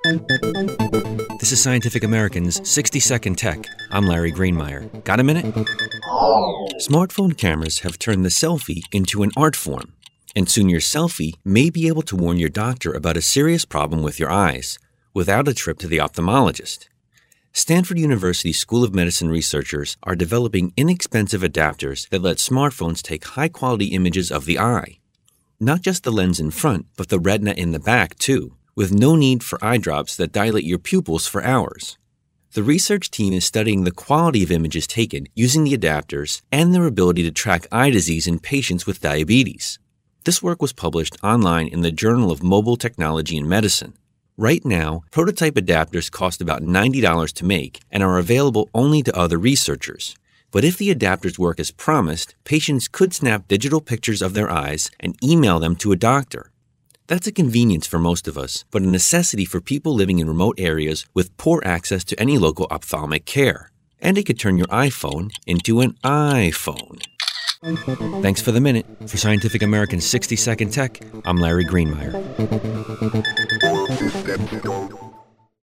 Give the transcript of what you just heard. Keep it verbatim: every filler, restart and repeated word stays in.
This is Scientific American's sixty second Tech. I'm Larry Greenmeyer. Got a minute? Smartphone cameras have turned the selfie into an art form, and soon your selfie may be able to warn your doctor about a serious problem with your eyes without a trip to the ophthalmologist. Stanford University School of Medicine researchers are developing inexpensive adapters that let smartphones take high-quality images of the eye. Not just the lens in front, but the retina in the back, too, with no need for eye drops that dilate your pupils for hours. The research team is studying the quality of images taken using the adapters and their ability to track eye disease in patients with diabetes. This work was published online in the Journal of Mobile Technology and Medicine. Right now, prototype adapters cost about ninety dollars to make and are available only to other researchers. But if the adapters work as promised, patients could snap digital pictures of their eyes and email them to a doctor. That's a convenience for most of us, but a necessity for people living in remote areas with poor access to any local ophthalmic care. And it could turn your iPhone into an iPhone. Thanks for the minute. For Scientific American's sixty second Tech, I'm Larry Greenmeyer.